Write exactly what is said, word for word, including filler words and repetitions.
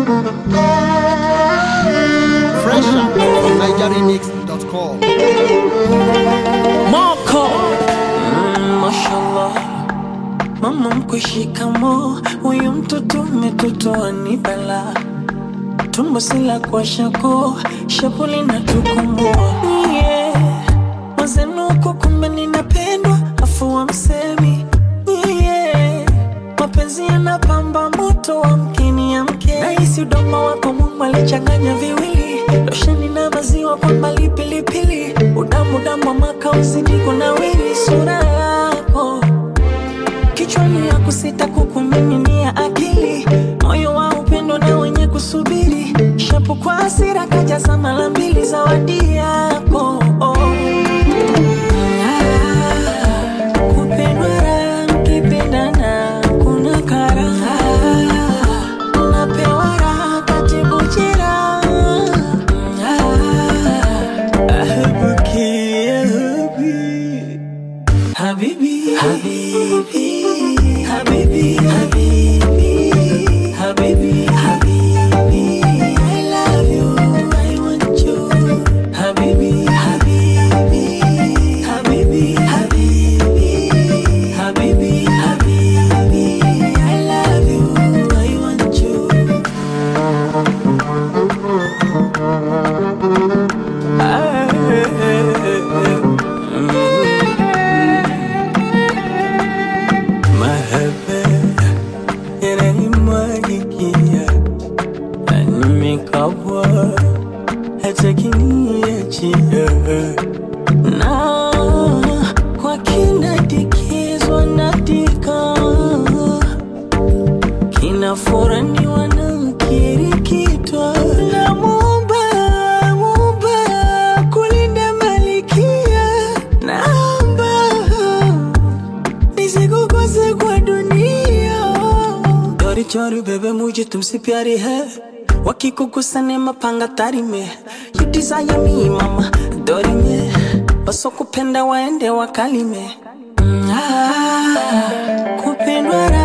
Fresh out from niger remix dot com. Marco, mm, mashallah. Mama mkwe shikamo, huyu mtoto umetotoa ni bala. Tumbo sila kwa shako, shapuli na tukumbua. Yeah, wazenuko kumbe ninapendwa, afu wa msemi. Yeah, mapenzi yanapamba moto wa mkini ya mke. Naisi udoma wako Mungu alichanganya viwili, losheni na maziwa kwa mbali pilipili. Udamu damu maka uzidi kuna wili sura yako. Kichwani ya kusita kukumiminia akili, moyo wa upendo na wenye kusubiri. Shapu kwa hasira kajaza mara mbili zawadi yako. Oh. Ah, kupendwa raha mkipendana kuna karaha. Napewa raha katibu jira. Ah, ahabuki Habibi, Habibi, Habibi, Habibi, Habibi, Habibi, I love you, I want you. Habibi, Habibi, Habibi, Habibi, Habibi, Habibi, I love you, I want you. Hata kiniachia na kwa kina dikizwa natika kina furani wanakirikitwa na Muumba, Muumba kulinda malikia. Naomba nisikukose kwa dunia. Chori chori bebe mujhe tumse pyari hai, wakiko kusane mapanga tari me. You desire me mama, dori me. Baso kupenda waende wakali me. Mm, ah, kupendwa